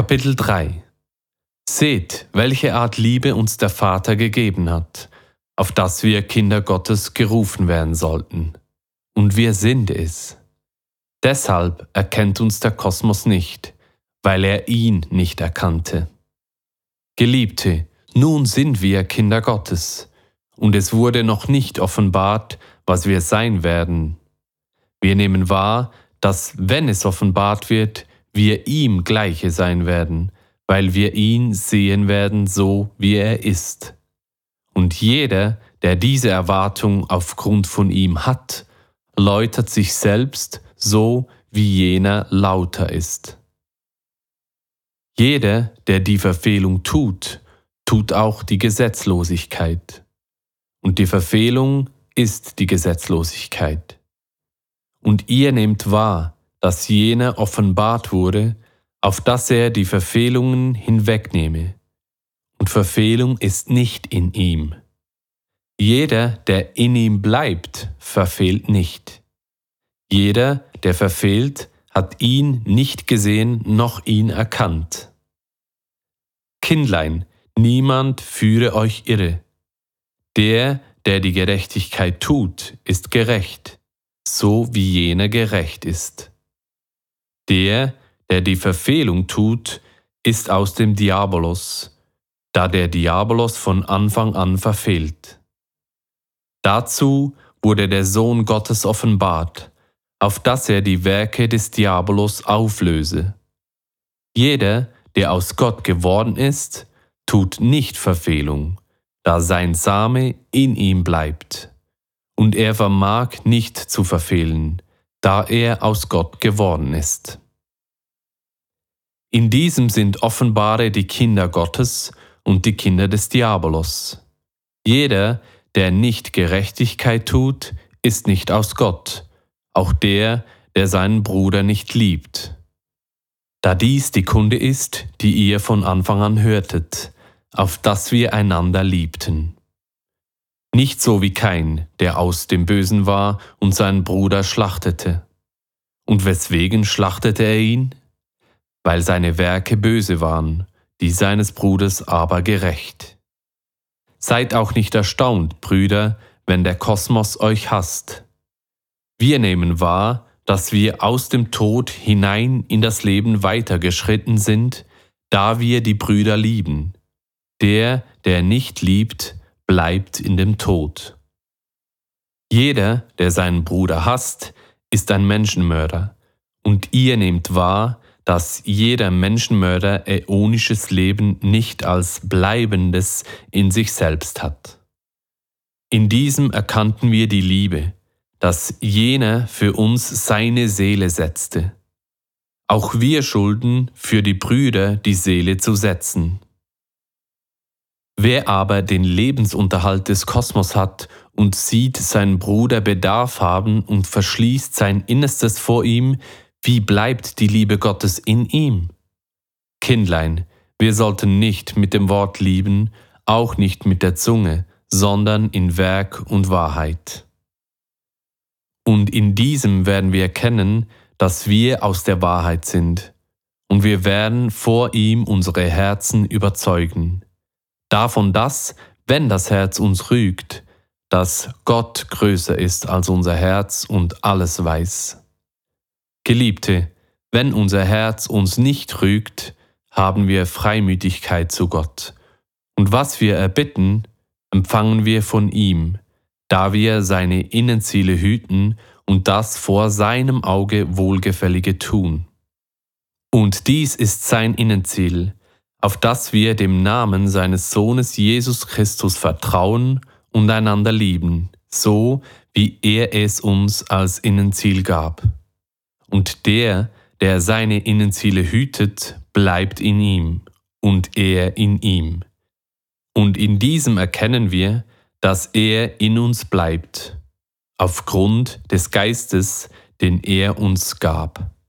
Kapitel 3 Seht, welche Art Liebe uns der Vater gegeben hat, auf dass wir Kinder Gottes gerufen werden sollten. Und wir sind es. Deshalb erkennt uns der Kosmos nicht, weil er ihn nicht erkannte. Geliebte, nun sind wir Kinder Gottes, und es wurde noch nicht offenbart, was wir sein werden. Wir nehmen wahr, dass, wenn es offenbart wird, wir ihm gleiche sein werden, weil wir ihn sehen werden, so wie er ist. Und jeder, der diese Erwartung aufgrund von ihm hat, läutert sich selbst so, wie jener lauter ist. Jeder, der die Verfehlung tut, tut auch die Gesetzlosigkeit. Und die Verfehlung ist die Gesetzlosigkeit. Und ihr nehmt wahr, dass jener offenbart wurde, auf dass er die Verfehlungen hinwegnehme. Und Verfehlung ist nicht in ihm. Jeder, der in ihm bleibt, verfehlt nicht. Jeder, der verfehlt, hat ihn nicht gesehen noch ihn erkannt. Kindlein, niemand führe euch irre. Der die Gerechtigkeit tut, ist gerecht, so wie jener gerecht ist. Der die Verfehlung tut, ist aus dem Diabolos, da der Diabolos von Anfang an verfehlt. Dazu wurde der Sohn Gottes offenbart, auf dass er die Werke des Diabolos auflöse. Jeder, der aus Gott geworden ist, tut nicht Verfehlung, da sein Same in ihm bleibt. Und er vermag nicht zu verfehlen, da er aus Gott geworden ist. In diesem sind offenbare die Kinder Gottes und die Kinder des Diabolos. Jeder, der nicht Gerechtigkeit tut, ist nicht aus Gott, auch der seinen Bruder nicht liebt. Da dies die Kunde ist, die ihr von Anfang an hörtet, auf dass wir einander liebten. Nicht so wie Kain, der aus dem Bösen war und seinen Bruder schlachtete. Und weswegen schlachtete er ihn? Weil seine Werke böse waren, die seines Bruders aber gerecht. Seid auch nicht erstaunt, Brüder, wenn der Kosmos euch hasst. Wir nehmen wahr, dass wir aus dem Tod hinein in das Leben weitergeschritten sind, da wir die Brüder lieben. Der nicht liebt, bleibt in dem Tod. Jeder, der seinen Bruder hasst, ist ein Menschenmörder, und ihr nehmt wahr, dass jeder Menschenmörder äonisches Leben nicht als Bleibendes in sich selbst hat. In diesem erkannten wir die Liebe, dass jener für uns seine Seele setzte. Auch wir schulden für die Brüder die Seele zu setzen. Wer aber den Lebensunterhalt des Kosmos hat und sieht seinen Bruder Bedarf haben und verschließt sein Innerstes vor ihm, wie bleibt die Liebe Gottes in ihm? Kindlein, wir sollten nicht mit dem Wort lieben, auch nicht mit der Zunge, sondern in Werk und Wahrheit. Und in diesem werden wir erkennen, dass wir aus der Wahrheit sind, und wir werden vor ihm unsere Herzen überzeugen. Davon, dass, wenn das Herz uns rügt, dass Gott größer ist als unser Herz und alles weiß. Geliebte, wenn unser Herz uns nicht rügt, haben wir Freimütigkeit zu Gott. Und was wir erbitten, empfangen wir von ihm, da wir seine Innenziele hüten und das vor seinem Auge Wohlgefällige tun. Und dies ist sein Innenziel, auf das wir dem Namen seines Sohnes Jesus Christus vertrauen und einander lieben, so wie er es uns als Innenziel gab. Und der seine Innenziele hütet, bleibt in ihm und er in ihm. Und in diesem erkennen wir, dass er in uns bleibt, aufgrund des Geistes, den er uns gab.